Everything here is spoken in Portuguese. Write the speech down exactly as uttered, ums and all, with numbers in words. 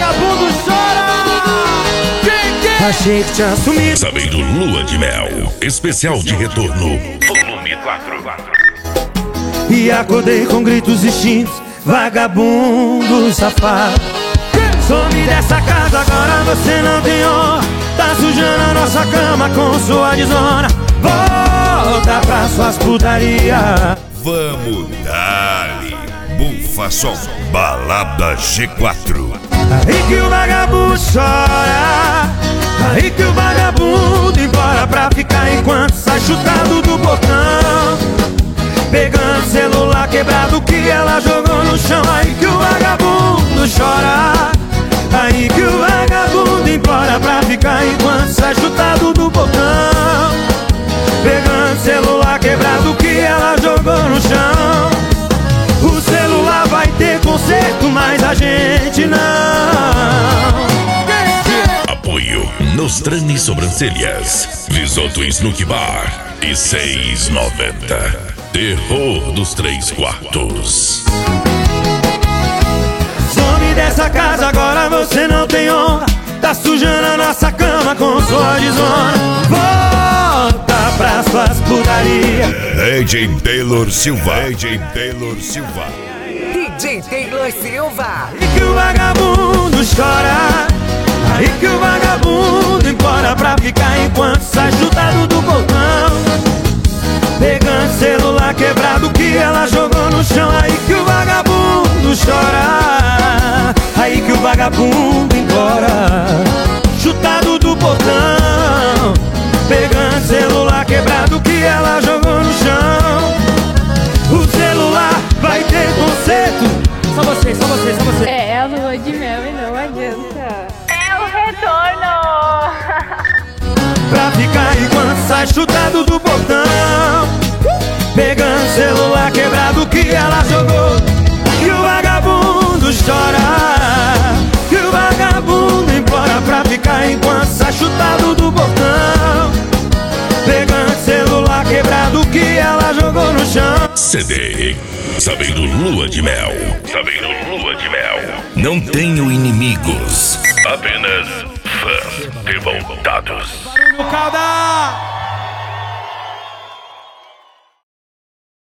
vagabundo chora. Quem, quem? Achei que tinha sumido. Sabendo Lua de Mel, especial de retorno, volume quatro. E acordei com gritos distintos, vagabundo safado. Some dessa casa, agora você não tem honra. Tá sujando a nossa cama com sua desonra. Volta pra suas putaria. Vamos dar-lhe Bufa Som, Balada G quatro. Aí que o vagabundo chora, aí que o vagabundo embora pra ficar enquanto sai chutado do portão. Pegando celular quebrado que ela jogou no chão. Aí que o vagabundo chora, aí que o vagabundo embora pra ficar enquanto sai chutado do portão. Pegando celular quebrado que ela jogou no chão. O celular vai ter conserto, mas a gente não. Apoio Nostrani Sobrancelhas, Visoto Snook Bar e seis e noventa. Terror dos Três Quartos. Some dessa casa, agora você não tem honra. Tá sujando a nossa cama com sua desonra. Volta pra suas putarias. D J Taylor Silva. D J Taylor Silva. D J Taylor Silva. Aí que o vagabundo chora, aí que o vagabundo embora pra ficar enquanto sai chutado do portão. Pegando celular quebrado que ela jogou no chão. Aí que o vagabundo chora, aí que o vagabundo embora chutado do portão. Pegando celular quebrado que ela jogou no chão. O celular vai ter conserto. Só você, só você, só você. É a lua de mel e não adianta. É o retorno. Pra ficar enquanto sai chutado do portão. Pegando celular quebrado que ela jogou. E o vagabundo chora, que o vagabundo embora pra ficar enquanto sai chutado do portão. Pegando celular quebrado que ela jogou no chão. C D Sabendo Lua de Mel. Sabendo Lua de Mel. Não tenho inimigos, apenas fãs revoltados. No calda.